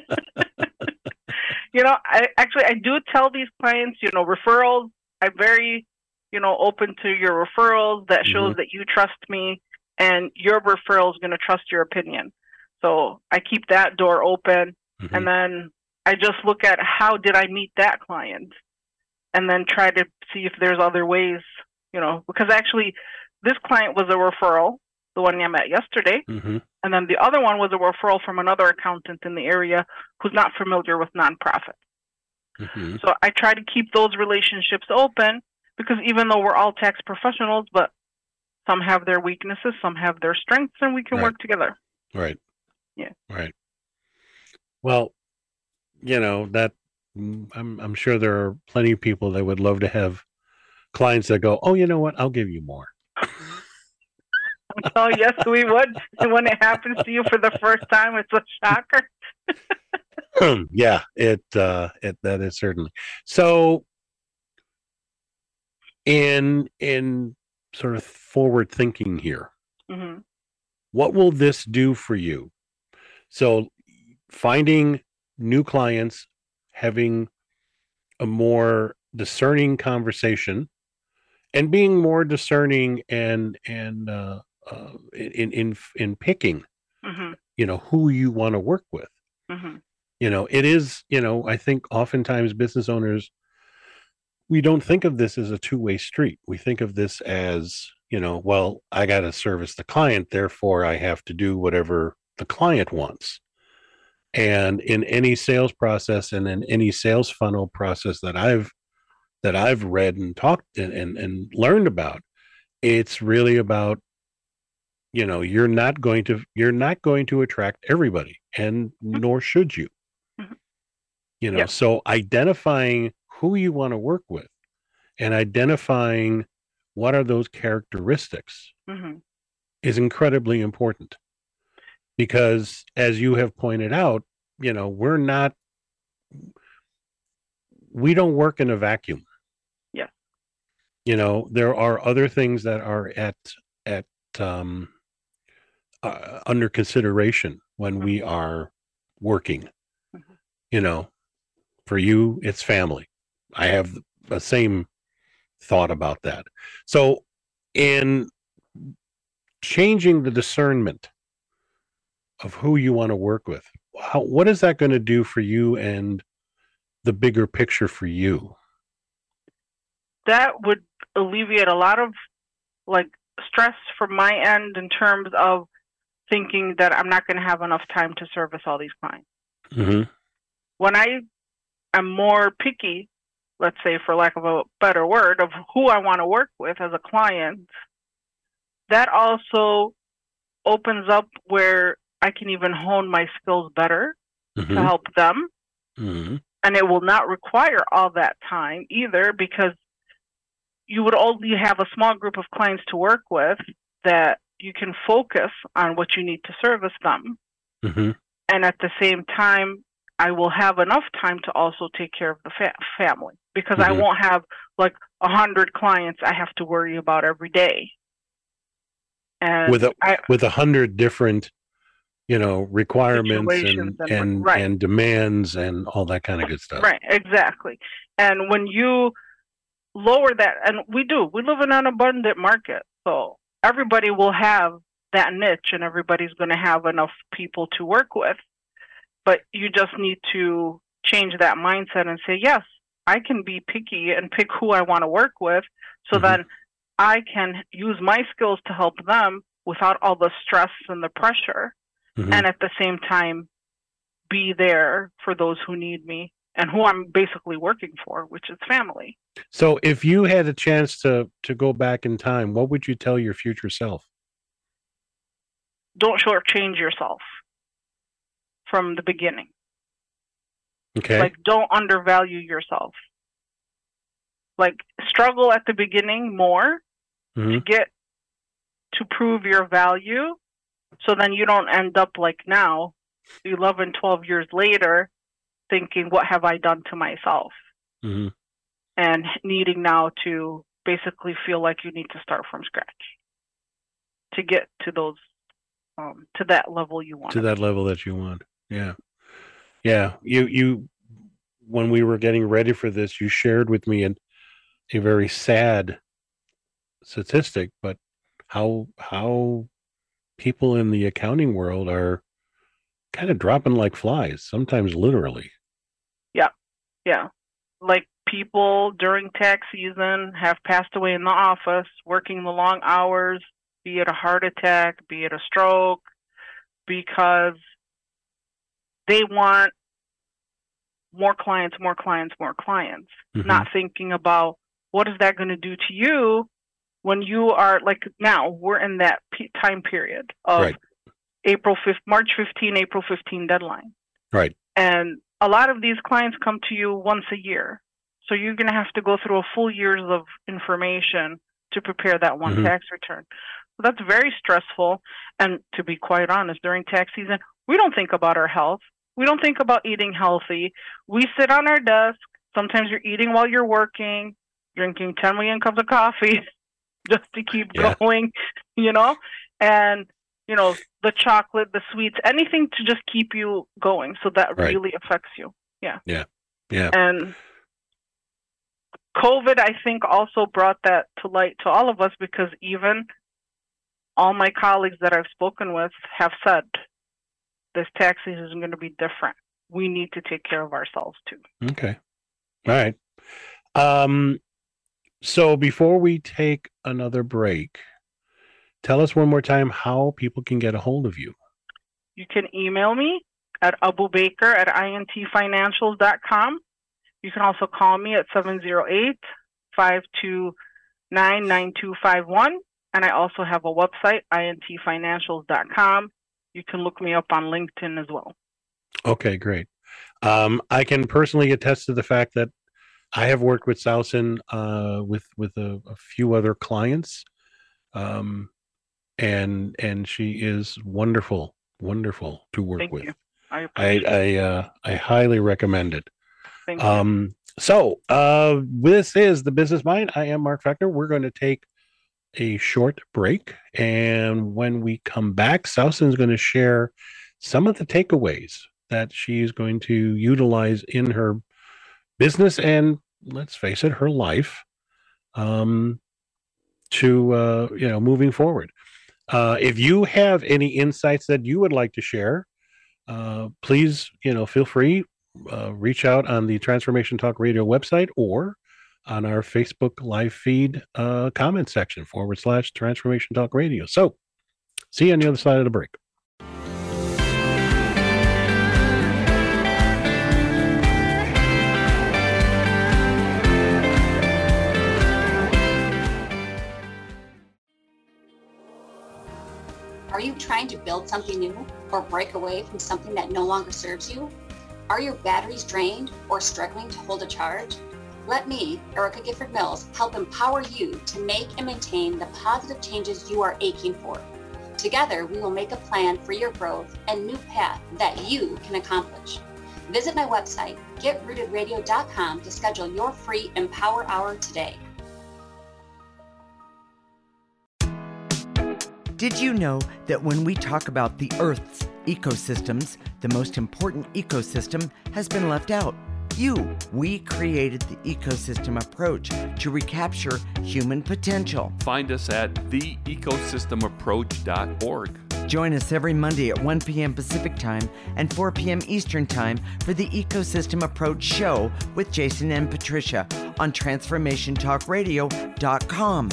S2: you know, I actually I do tell these clients, you know, referrals. I'm very, you know, open to your referrals. That shows mm-hmm. that you trust me, and your referral is going to trust your opinion. So I keep that door open, mm-hmm. and then I just look at how did I meet that client, and then try to see if there's other ways, you know, because actually this client was a referral, the one I met yesterday, mm-hmm. and then the other one was a referral from another accountant in the area who's not familiar with nonprofit. Mm-hmm. So I try to keep those relationships open because even though we're all tax professionals, but some have their weaknesses, some have their strengths, and we can
S1: right.
S2: work together.
S1: Right.
S2: Yeah.
S1: Right. Well, you know, that I'm I'm sure there are plenty of people that would love to have clients that go, "Oh, you know what? I'll give you more."
S2: Oh, yes, we would. And when it happens to you for the first time, it's a shocker.
S1: Yeah, it uh it that is certainly. So in in sort of forward thinking here, mm-hmm. what will this do for you? So finding new clients, having a more discerning conversation, and being more discerning and and uh, uh, in in in picking, mm-hmm. you know, who you want to work with. Mm-hmm. You know, it is. You know, I think oftentimes business owners, we don't think of this as a two-way street. We think of this as, you know, well, I got to service the client, therefore I have to do whatever the client wants. And in any sales process and in any sales funnel process that I've that I've read and talked and, and, and learned about, it's really about, you know, you're not going to you're not going to attract everybody, and mm-hmm. nor should you. Mm-hmm. You know, yep. So identifying who you want to work with and identifying what are those characteristics mm-hmm. is incredibly important. Because as you have pointed out, you know, we're not, we don't work in a vacuum.
S2: Yeah.
S1: You know, there are other things that are at, at, um, uh, under consideration when mm-hmm. we are working. Mm-hmm. You know, for you, it's family. I have the same thought about that. So in changing the discernment of who you want to work with, how, what is that going to do for you and the bigger picture for you?
S2: That would alleviate a lot of like stress from my end in terms of thinking that I'm not going to have enough time to service all these clients. Mm-hmm. When I am more picky, let's say for lack of a better word, of who I want to work with as a client, that also opens up where I can even hone my skills better mm-hmm. to help them. Mm-hmm. And it will not require all that time either, because you would only have a small group of clients to work with that you can focus on what you need to service them. Mm-hmm. And at the same time, I will have enough time to also take care of the fa- family because mm-hmm. I won't have like a hundred clients I have to worry about every day. And
S1: with a
S2: I,
S1: with a hundred different you know, requirements and
S2: and,
S1: and,
S2: right.
S1: and demands and all that kind of good stuff.
S2: Right, exactly. And when you lower that, and we do, we live in an abundant market, so everybody will have that niche and everybody's going to have enough people to work with. But you just need to change that mindset and say, yes, I can be picky and pick who I want to work with, so
S1: Mm-hmm.
S2: then I can use my skills to help them without all the stress and the pressure.
S1: Mm-hmm.
S2: And at the same time, be there for those who need me and who I'm basically working for, which is family.
S1: So if you had a chance to, to go back in time, what would you tell your future self?
S2: Don't shortchange yourself from the beginning.
S1: Okay.
S2: Like, don't undervalue yourself. Like, struggle at the beginning more
S1: Mm-hmm.
S2: to get to prove your value, so then you don't end up like now, eleven, twelve years later, thinking, what have I done to myself?
S1: Mm-hmm.
S2: And needing now to basically feel like you need to start from scratch to get to those, um, to that level you want.
S1: To that level that you want. Yeah. Yeah. You, you, when we were getting ready for this, you shared with me an, a very sad statistic, but how, how people in the accounting world are kind of dropping like flies, sometimes literally.
S2: Yeah. Yeah. Like, people during tax season have passed away in the office, working the long hours, be it a heart attack, be it a stroke, because they want more clients, more clients, more clients,
S1: Mm-hmm.
S2: not thinking about what is that going to do to you when you are, like, now we're in that p- time period of
S1: Right.
S2: April fifth, March fifteenth, April fifteenth deadline.
S1: Right.
S2: And a lot of these clients come to you once a year. So you're going to have to go through a full years of information to prepare that one
S1: Mhm.
S2: tax return. So that's very stressful. And to be quite honest, during tax season, we don't think about our health. We don't think about eating healthy. We sit on our desk. Sometimes you're eating while you're working, drinking ten million cups of coffee just to keep
S1: Yeah.
S2: going, you know? And, you know, the chocolate, the sweets, anything to just keep you going. So that
S1: Right.
S2: really affects you. Yeah.
S1: Yeah. Yeah.
S2: And COVID, I think, also brought that to light to all of us, because even all my colleagues that I've spoken with have said this tax season is going to be different. We need to take care of ourselves too.
S1: Okay. All right. Um, so before we take another break, tell us one more time how people can get a hold of you.
S2: You can email me at abubaker at intfinancials dot com. You can also call me at seven zero eight, five two nine, nine two five one. And I also have a website, I N T financials dot com. You can look me up on LinkedIn as well.
S1: Okay, great. Um, I can personally attest to the fact that I have worked with Sausen uh, with with a, a few other clients, um, and and she is wonderful, wonderful to work
S2: Thank
S1: with.
S2: you. I
S1: I
S2: appreciate it.
S1: I, uh, I highly recommend it.
S2: Thank you.
S1: Um, so uh, this is the Business Mind. I am Mark Fechner. We're going to take a short break, and when we come back, Sausen is going to share some of the takeaways that she is going to utilize in her business and, let's face it, her life, um, to uh, you know, moving forward. Uh, if you have any insights that you would like to share, uh, please, you know, feel free. Uh, reach out on the Transformation Talk Radio website or on our Facebook live feed uh, comment section forward slash Transformation Talk Radio. So see you on the other side of the break.
S5: Are you trying to build something new or break away from something that no longer serves you? Are your batteries drained or struggling to hold a charge? Let me, Erica Gifford Mills, help empower you to make and maintain the positive changes you are aching for. Together, we will make a plan for your growth and new path that you can accomplish. Visit my website, get rooted radio dot com, to schedule your free Empower Hour today.
S7: Did you know that when we talk about the Earth's Ecosystems, the most important ecosystem, has been left out. You. We created the ecosystem approach to recapture human potential.
S8: Find us at the ecosystem approach dot org.
S7: Join us every Monday at one p.m. Pacific Time and four p.m. Eastern Time for the Ecosystem Approach Show with Jason and Patricia on transformation talk radio dot com.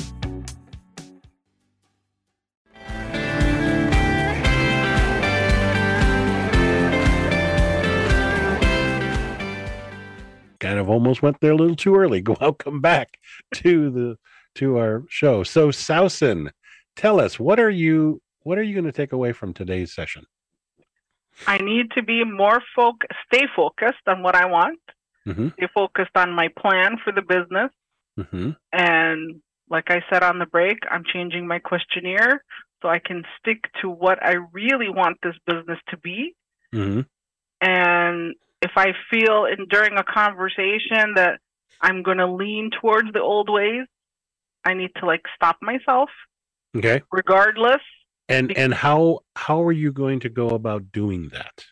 S1: Kind of almost went there a little too early. Welcome back to the to our show. So, Sausen, tell us, what are you what are you going to take away from today's session?
S2: I need to be more folk, stay focused on what I want.
S1: Mm-hmm.
S2: Stay focused on my plan for the business.
S1: Mm-hmm.
S2: And like I said on the break, I'm changing my questionnaire so I can stick to what I really want this business to be.
S1: Mm-hmm.
S2: And if I feel in during a conversation that I'm going to lean towards the old ways, I need to like stop myself.
S1: Okay.
S2: Regardless.
S1: And
S2: because
S1: and how how are you going to go about doing that?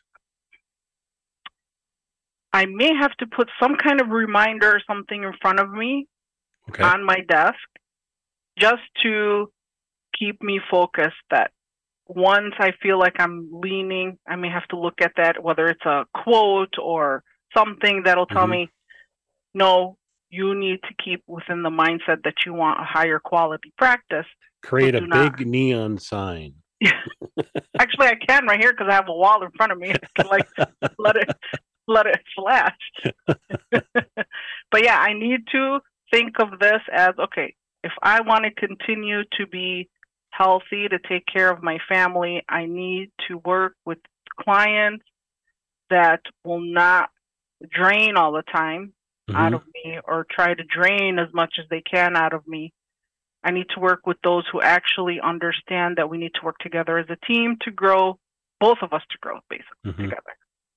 S2: I may have to put some kind of reminder or something in front of me
S1: Okay.
S2: on my desk just to keep me focused that once I feel like I'm leaning, I may have to look at that, whether it's a quote or something that'll tell
S1: Mhm.
S2: me, no, you need to keep within the mindset that you want a higher quality practice.
S1: Create
S2: So
S1: a
S2: do not-
S1: big neon sign.
S2: Actually, I can right here because I have a wall in front of me. I can like let it let it flash. But yeah, I need to think of this as, okay, if I want to continue to be healthy, to take care of my family, I need to work with clients that will not drain all the time
S1: Mhm.
S2: out of me or try to drain as much as they can out of me. I need to work with those who actually understand that we need to work together as a team to grow, both of us to grow, basically,
S1: Mhm.
S2: together.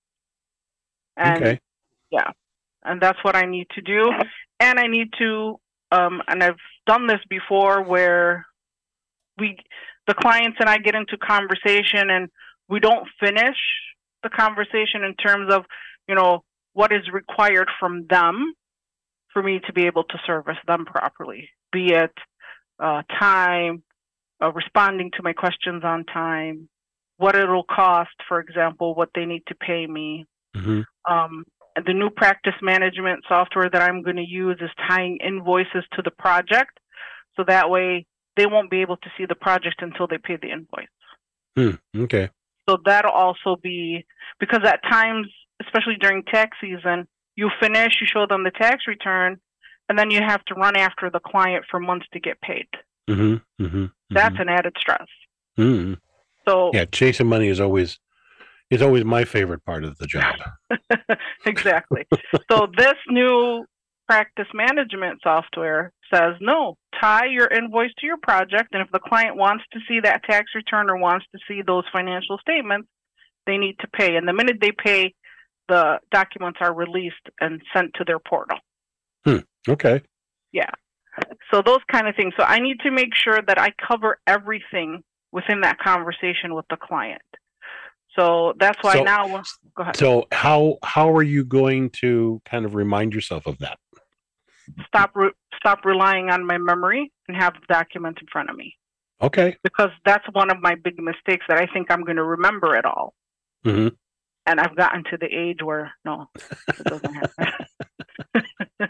S2: And
S1: Okay.
S2: yeah, and that's what I need to do. And I need to, um, and I've done this before where we, the clients and I get into conversation and we don't finish the conversation in terms of, you know, what is required from them for me to be able to service them properly, be it uh, time, uh, responding to my questions on time, what it'll cost, for example, what they need to pay me.
S1: Mm-hmm.
S2: Um, and the new practice management software that I'm going to use is tying invoices to the project. So that way they won't be able to see the project until they pay the invoice.
S1: Hmm. Okay.
S2: So that'll also be, because at times, especially during tax season, you finish, you show them the tax return, and then you have to run after the client for months to get paid.
S1: Mm-hmm. Mm-hmm.
S2: That's an added stress.
S1: Mm-hmm.
S2: So
S1: Yeah, chasing money is always is always my favorite part of the job.
S2: exactly. So this new practice management software says, no, tie your invoice to your project. And if the client wants to see that tax return or wants to see those financial statements, they need to pay. And the minute they pay, the documents are released and sent to their portal.
S1: Hmm. Okay.
S2: Yeah. So those kind of things. So I need to make sure that I cover everything within that conversation with the client. So that's why
S1: So-
S2: now, go ahead.
S1: So how how are you going to kind of remind yourself of that?
S2: Stop re- stop relying on my memory and have the document in front of me,
S1: Okay.
S2: because that's one of my big mistakes, that I think I'm going to remember it all.
S1: Mm-hmm.
S2: And I've gotten to the age where no, it doesn't happen.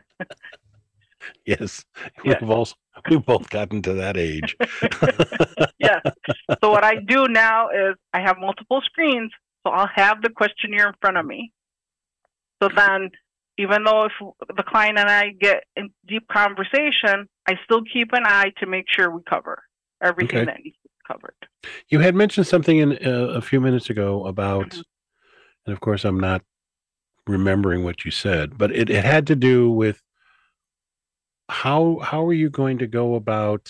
S1: Yes.
S2: Yeah.
S1: We've also we've both gotten to that age.
S2: Yes. So what I do now is I have multiple screens, so I'll have the questionnaire in front of me. So then, even though if the client and I get in deep conversation, I still keep an eye to make sure we cover everything
S1: Okay.
S2: that needs to be covered.
S1: You had mentioned something in uh, a few minutes ago about,
S2: Mhm.
S1: and of course I'm not remembering what you said, but it, it had to do with how how are you going to go about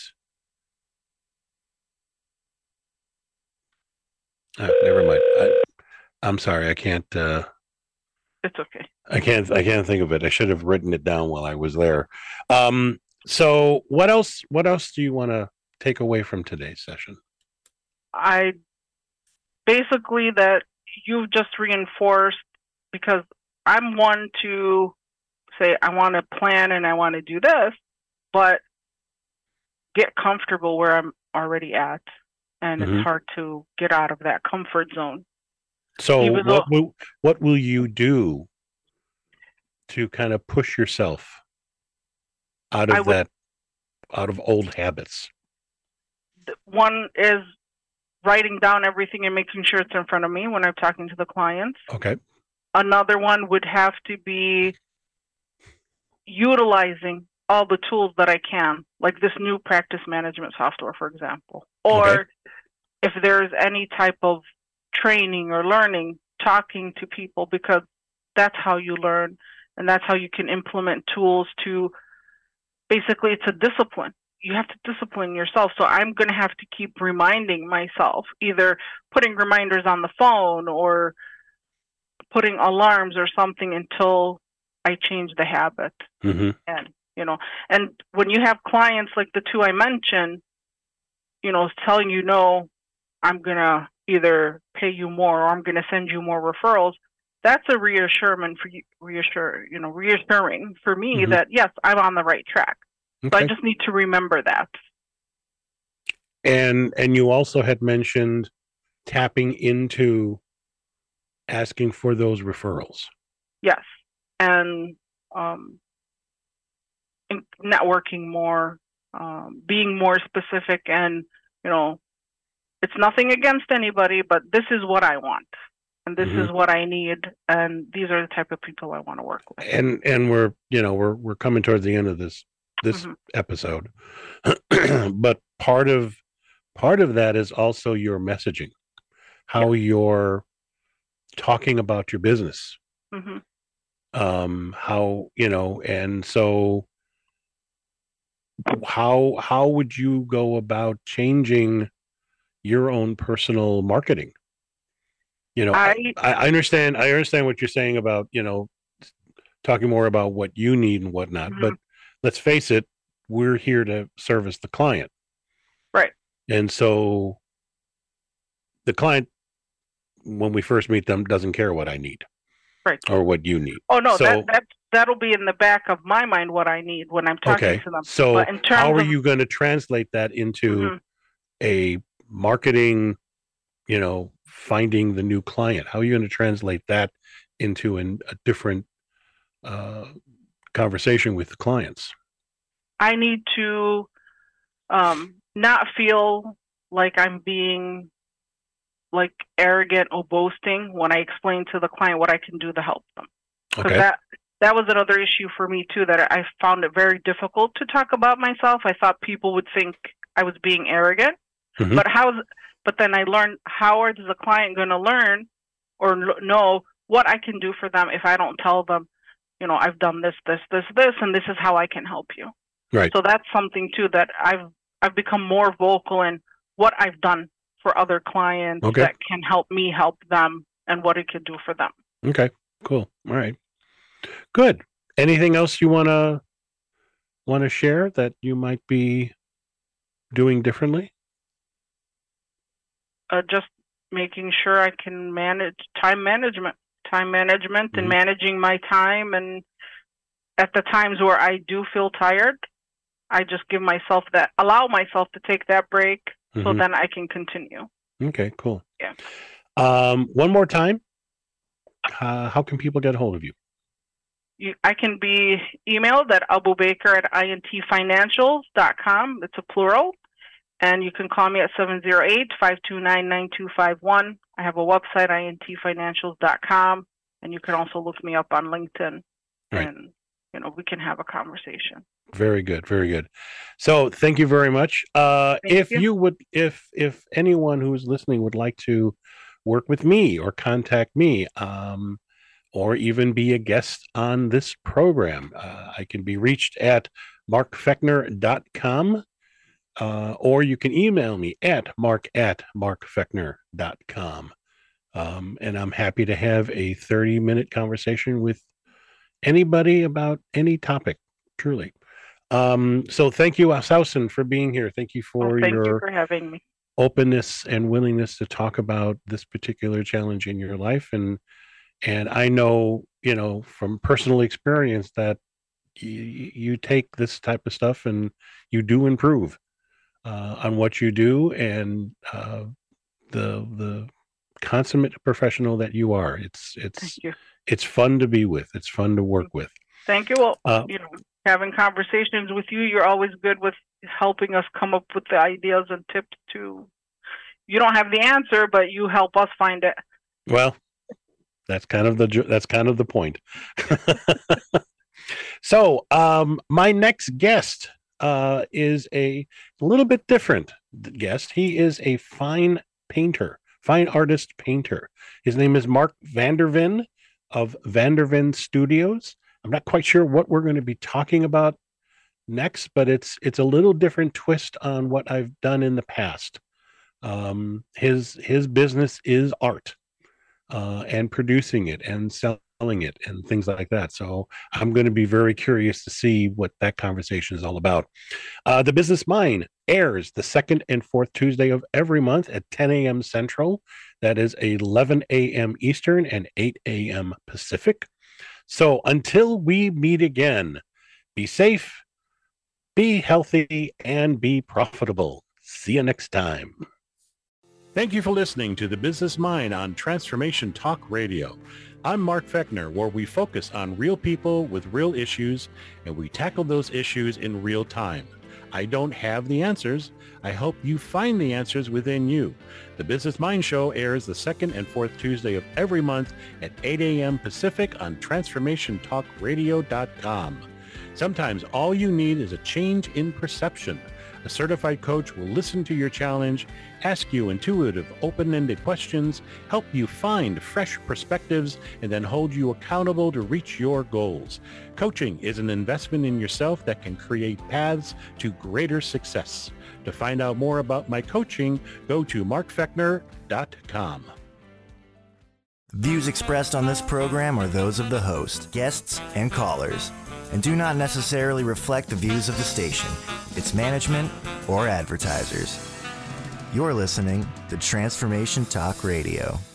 S1: uh, never mind. I, I'm sorry, I can't uh
S2: It's okay.
S1: I can't I can't think of it. I should have written it down while I was there. Um so what else what else do you want to take away from today's session?
S2: I basically that you've just reinforced, because I'm one to say, I want to plan and I want to do this, but get comfortable where I'm already at. And
S1: Mhm.
S2: it's hard to get out of that comfort zone.
S1: So
S2: Even
S1: what
S2: though-
S1: will what will you do to kind of push yourself out of
S2: I would-
S1: that, out of old habits?
S2: One is writing down everything and making sure it's in front of me when I'm talking to the clients.
S1: Okay.
S2: Another one would have to be utilizing all the tools that I can, like this new practice management software, for example. Or
S1: Okay.
S2: if there's any type of training or learning, talking to people, because that's how you learn and that's how you can implement tools to, basically it's a discipline. You have to discipline yourself. So I'm going to have to keep reminding myself, either putting reminders on the phone or putting alarms or something until I change the habit.
S1: Mm-hmm.
S2: And, you know, and when you have clients like the two I mentioned, you know, telling you, no, I'm going to either pay you more or I'm going to send you more referrals, that's a reassurance for you, reassure, you know, reassuring for me
S1: Mhm.
S2: that, yes, I'm on the right track. So I
S1: Okay.
S2: just need to remember that.
S1: And and you also had mentioned tapping into asking for those referrals.
S2: Yes. And um, in- networking more, um, being more specific, and, you know, it's nothing against anybody, but this is what I want. And this
S1: Mhm.
S2: is what I need. And these are the type of people I want to work with.
S1: And and we're you know we're we're coming towards the end of this this
S2: Mhm.
S1: episode, but part of part of that is also your messaging, how you're talking about your business,
S2: hmm
S1: um, how you know, and so how how would you go about changing your own personal marketing? You know, I,
S2: I,
S1: I understand I understand what you're saying about, you know, talking more about what you need and whatnot,
S2: Mhm.
S1: but let's face it, we're here to service the client.
S2: right.
S1: And so the client, when we first meet them, doesn't care what I need
S2: Right.
S1: or what you need.
S2: Oh, no,
S1: So,
S2: that, that, that'll be in the back of my mind what I need when I'm talking
S1: okay.
S2: to them.
S1: So
S2: But in terms
S1: how are
S2: of,
S1: you going to translate that into
S2: Mhm.
S1: a marketing, you know, finding the new client? How are you going to translate that into an, a different uh, conversation with the clients?
S2: I need to um, not feel like I'm being like arrogant or boasting when I explain to the client what I can do to help them. Because
S1: Okay.
S2: that that was another issue for me too, that I found it very difficult to talk about myself. I thought people would think I was being arrogant,
S1: Mhm.
S2: but how? But then I learned, how is the client going to learn or l- know what I can do for them if I don't tell them, you know, I've done this, this, this, this, and this is how I can help you.
S1: Right.
S2: So that's something too that I've I've become more vocal in what I've done for other clients
S1: Okay.
S2: that can help me help them and what it could do for them.
S1: Okay. Cool. All right. Good. Anything else you want to want to share that you might be doing differently?
S2: Uh, just making sure I can manage time management, time management,
S1: Mhm.
S2: and managing my time. And at the times where I do feel tired, I just give myself that, allow myself to take that break, so
S1: Mhm.
S2: then I can continue.
S1: Okay, cool.
S2: Yeah.
S1: Um, one more time. Uh, how can people get a hold of you?
S2: You, I can be emailed at abubaker at intfinancials dot com. It's a plural. And you can call me at seven zero eight, five two nine, nine two five one. I have a website, I N T financials dot com. And you can also look me up on LinkedIn.
S1: Right.
S2: And, you know, we can have a conversation.
S1: Very good, very good. So thank you very much. Uh,
S2: Thank
S1: if
S2: you.
S1: you would, if if anyone who's listening would like to work with me or contact me, um, or even be a guest on this program, uh, I can be reached at mark fechner dot com, uh, or you can email me at mark at mark fechner dot com. Um, and I'm happy to have a thirty minute conversation with anybody about any topic, truly. Um, so thank you, Sausen, for being here. Thank you
S2: Well,
S1: for
S2: thank
S1: your
S2: you for having me.
S1: openness and willingness to talk about this particular challenge in your life. And and I know, you know, from personal experience that you, you take this type of stuff and you do improve uh, on what you do, and uh, the the consummate professional that you are. It's it's
S2: you.
S1: it's fun to be with. It's fun to work with.
S2: Thank you. Well,
S1: uh,
S2: you know, having conversations with you, you're always good with helping us come up with the ideas and tips to. You don't have the answer, but you help us find it.
S1: Well, that's kind of the that's kind of the point. So, um, my next guest uh, is a, a little bit different guest. He is a fine painter, fine artist painter. His name is Mark Vandervin of Vandervin Studios. I'm not quite sure what we're going to be talking about next, but it's it's a little different twist on what I've done in the past. Um, his his business is art, uh, and producing it and selling it and things like that. So I'm going to be very curious to see what that conversation is all about. Uh, the Business Mind airs the second and fourth Tuesday of every month at ten a.m. Central. That is eleven a.m. Eastern and eight a.m. Pacific. So until we meet again, be safe, be healthy, and be profitable. See you next time. Thank you for listening to The Business Mind on Transformation Talk Radio. I'm Mark Fechner, where we focus on real people with real issues, and we tackle those issues in real time. I don't have the answers. I hope you find the answers within you. The Business Mind Show airs the second and fourth Tuesday of every month at eight a.m. Pacific on transformation talk radio dot com. Sometimes all you need is a change in perception. A certified coach will listen to your challenge, ask you intuitive, open-ended questions, help you find fresh perspectives, and then hold you accountable to reach your goals. Coaching is an investment in yourself that can create paths to greater success. To find out more about my coaching, go to mark fechner dot com.
S9: Views expressed on this program are those of the host, guests, and callers, and do not necessarily reflect the views of the station, its management, or advertisers. You're listening to Transformation Talk Radio.